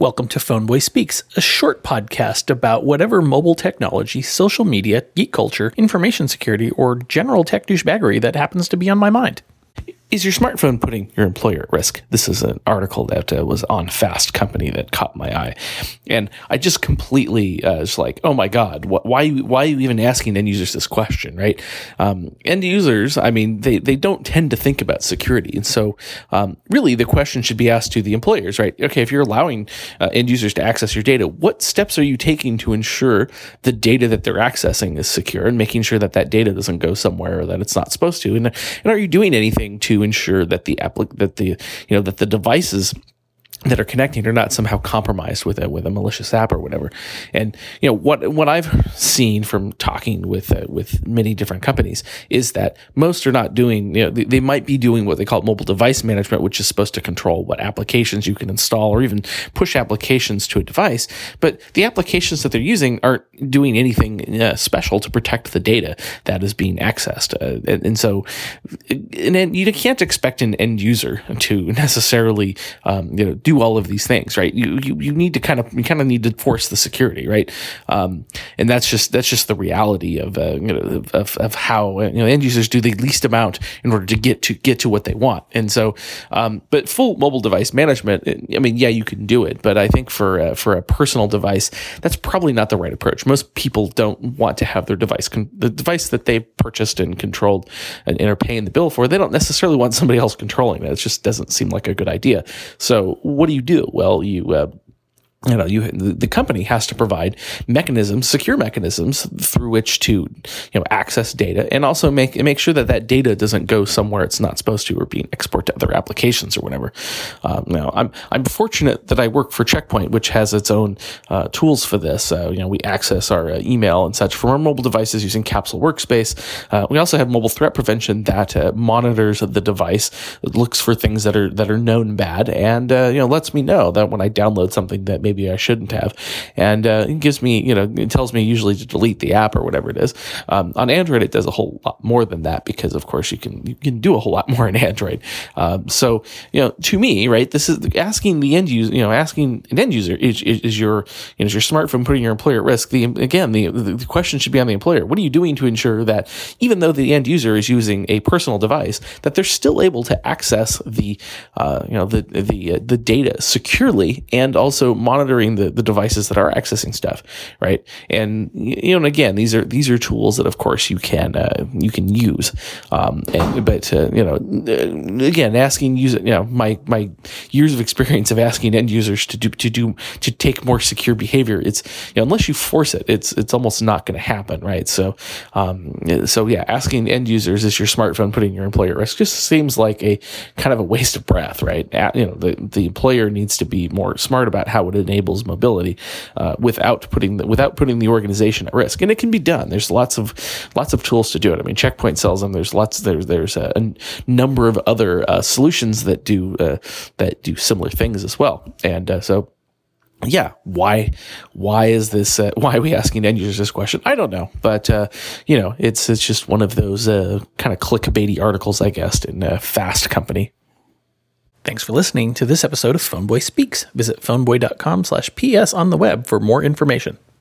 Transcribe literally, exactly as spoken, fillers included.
Welcome to Phoneboy Speaks, a short podcast about whatever mobile technology, social media, geek culture, information security, or general tech douchebaggery that happens to be on my mind. Is your smartphone putting your employer at risk? This is an article that uh, was on Fast Company that caught my eye. And I just completely uh, was like, oh my God, wh- why, why are you even asking end users this question, right? Um, end users, I mean, they, they don't tend to think about security. And so um, really the question should be asked to the employers, right? Okay, if you're allowing uh, end users to access your data, what steps are you taking to ensure the data that they're accessing is secure and making sure that that data doesn't go somewhere that it's not supposed to? And, and are you doing anything to ensure that the applic- that the you know that the devices that are connecting are not somehow compromised with a with a malicious app or whatever? And you know what what I've seen from talking with uh, with many different companies is that most are not doing, you know, they, they might be doing what they call mobile device management, which is supposed to control what applications you can install or even push applications to a device. But the applications that they're using aren't doing anything uh, special to protect the data that is being accessed. Uh, and, and so, and then you can't expect an end user to necessarily um, you know do all of these things, right? You, you you need to kind of you kind of need to force the security, right? Um, and that's just that's just the reality of uh, you know of, of how you know end users do the least amount in order to get to get to what they want. And so, um, but full mobile device management, I mean, yeah, you can do it, but I think for uh, for a personal device, that's probably not the right approach. Most people don't want to have their device con- the device that they purchased and controlled and, and are paying the bill for. They don't necessarily want somebody else controlling that. It just doesn't seem like a good idea. So what do you do? Well, you uh, you know, you the company has to provide mechanisms, secure mechanisms through which to you know access data and also make make sure that that data doesn't go somewhere it's not supposed to or being exported to other applications or whatever. Um, now, I'm I'm fortunate that I work for Checkpoint, which has its own uh, tools for this. Uh, you know, we access our uh, email and such from our mobile devices using Capsule Workspace. Uh, we also have mobile threat prevention that uh, monitors the device, looks for things that are that are known bad, and uh, you know lets me know that when I download something that maybe Maybe I shouldn't have, and uh, it gives me, you know, it tells me usually to delete the app or whatever it is. Um, on Android, it does a whole lot more than that because, of course, you can you can do a whole lot more in Android. Um, so, you know, to me, right, this is asking the end user, you know, asking an end user is, is, is your you know, is your smartphone putting your employer at risk? The again, the the question should be on the employer. What are you doing to ensure that even though the end user is using a personal device, that they're still able to access the uh, you know the the uh, the data securely and also monitor The, the devices that are accessing stuff, right? And you know, and again, these are these are tools that, of course, you can uh, you can use. Um, and, but uh, you know, again, asking user, you know, my my years of experience of asking end users to do to do to take more secure behavior, it's you know, unless you force it, it's it's almost not going to happen, right? So, um, so yeah, asking end users, is your smartphone putting your employer at risk, just seems like a kind of a waste of breath, right? At, you know, the the employer needs to be more smart about how it enables mobility uh, without putting the, without putting the organization at risk, and it can be done. There's lots of lots of tools to do it. I mean, Checkpoint sells them. There's lots. There's there's a, a number of other uh, solutions that do uh, that do similar things as well. And uh, so, yeah, why why is this? Uh, why are we asking end users this question? I don't know, but uh, you know, it's it's just one of those uh, kind of clickbaity articles, I guess, in uh, Fast Company. Thanks for listening to this episode of Phoneboy Speaks. Visit phoneboy dot com slash P S on the web for more information.